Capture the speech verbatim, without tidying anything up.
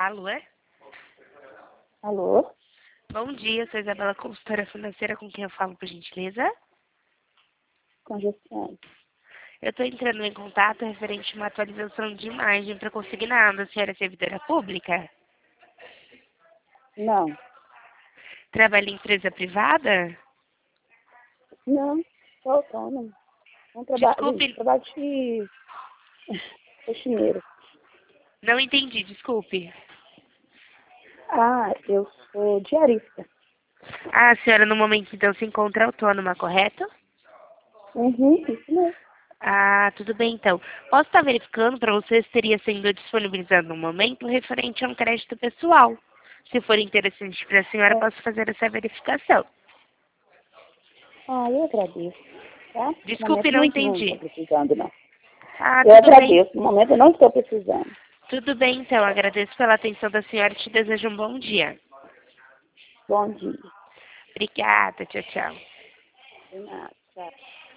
Alô? Alô? Bom dia, sou Isabela, consultora financeira, com quem eu falo, por gentileza? Com Josiane. Eu estou entrando em contato referente a uma atualização de imagem para conseguir nada. A senhora é servidora pública? Não. Trabalha em empresa privada? Não, sou autônomo. Não trabalho, Desculpe, trabalho de faxineiro. não entendi, desculpe. Ah, eu sou diarista. Ah, a senhora no momento então se encontra autônoma, correto? Uhum, isso mesmo. Ah, tudo bem então. Posso estar verificando para você se teria sendo disponibilizado no momento referente a um crédito pessoal. Se for interessante para a senhora, É. posso fazer essa verificação. Ah, eu agradeço, tá? No Desculpe, momento não não não estou entendi. precisando, não. Ah, Eu tudo bem. agradeço, no momento eu não estou precisando. Tudo bem, então. Agradeço pela atenção da senhora e te desejo um bom dia. Bom dia. Obrigada. Tchau, tchau. De nada, tchau.